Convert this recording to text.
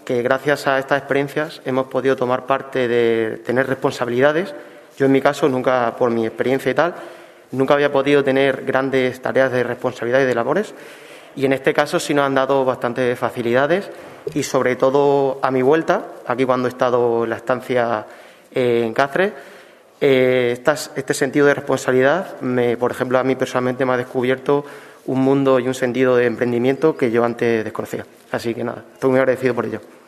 que gracias a estas experiencias hemos podido tomar parte de tener responsabilidades. Yo, en mi caso, nunca, por mi experiencia y tal, nunca había podido tener grandes tareas de responsabilidad y de labores, y en este caso sí nos han dado bastantes facilidades y, sobre todo, a mi vuelta, aquí cuando he estado en la estancia en Cáceres, este sentido de responsabilidad, por ejemplo, a mí personalmente me ha descubierto un mundo y un sentido de emprendimiento que yo antes desconocía. Así que nada, estoy muy agradecido por ello.